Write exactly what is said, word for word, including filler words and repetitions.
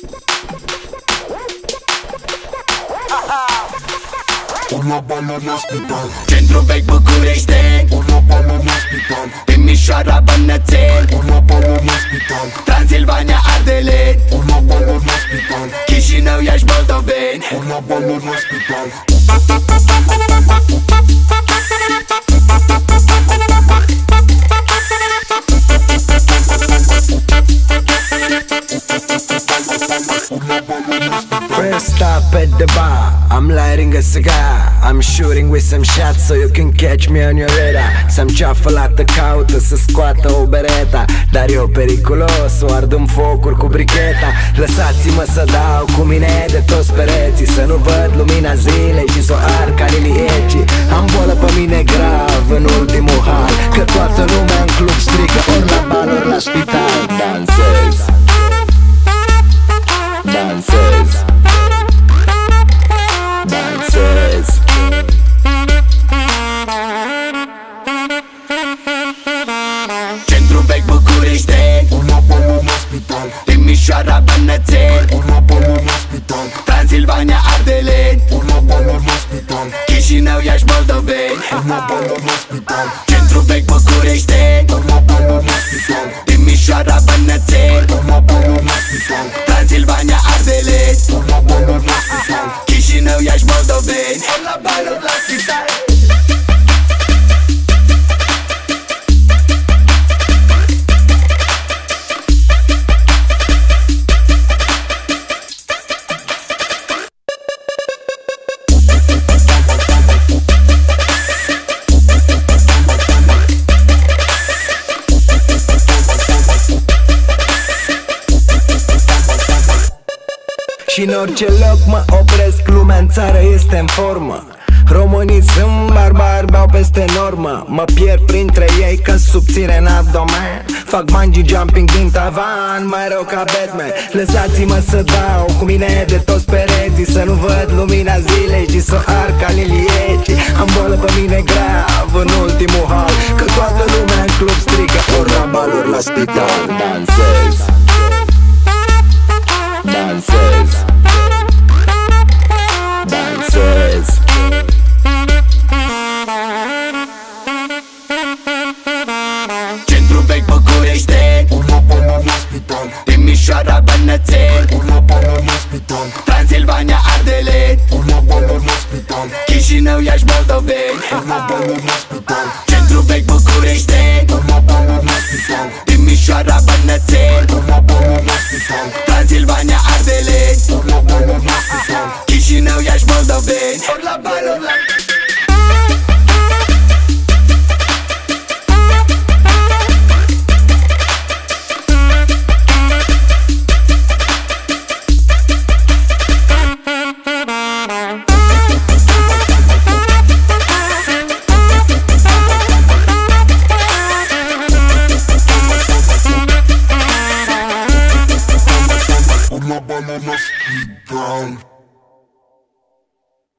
Urla bală la spital, Centru Vechi București, urla bală la spital, Timișoara Bănățeni, urla bală la spital, Transilvania Ardeleni, urla bală la spital, Chișinău Iași Moldoveni, urla bală la spital. First stop at the bar, I'm lighting a cigar, I'm shooting with some shots so you can catch me on your radar. Să-mi ceafă lată caută să scoată o bereta, dar eu periculos, o ard în focuri cu bricheta. Lăsați-mă să dau cu mine de toți pereții, să nu văd lumina zilei și s-o ard ca liliecii. Am bolă pe mine grav în ultimul hal, că toată lumea în club strică ori la bal, ori la spital. Dansez, dansez, dansez. Centru Vechi București, Urla bală la spital, Timișoara Bănățeni, urla bală la spital, Transilvania Ardeleni, urla bală la spital, Chișinău Iași Moldoveni, urla bală la spital, Centru Vechi București, urla bală la spital, Timișoara Bănățeni, urla bală la spital, Transilvania Ardeleni, urla bală la spital. Chișinău Iași Moldoveni, la baluri la spital. Și în orice loc mă opresc, lumea în țară este în formă. Românii sunt barbari, beau peste normă. Mă pierd printre ei ca subțire în abdomen. Fac bungee jumping din tavan, mai rău ca Batman. Lăsați-mă să dau cu mine de toți pereții, să nu văd lumina zilei și să ard ca liliecii. Am bolă pe mine grav în ultimul hal, că toată lumea în club strică ori la bal, ori la spital. Dansez, dansez, dansez. Centru Vechi București, Urla bală la spital, Timișoara Bănățeni, urla bală la spital, Transilvania Ardeleni, urla bală la spital, Chișinău Iași Moldoveni, urla bală la spital, Centru Vechi București, urla bală la spital, Timișoara Bănățeni, urla bală la spital, Transilvania Ardeleni, urla bală la spital. Chișinău Iași Moldoveni, la baluri la Urla bală la spital.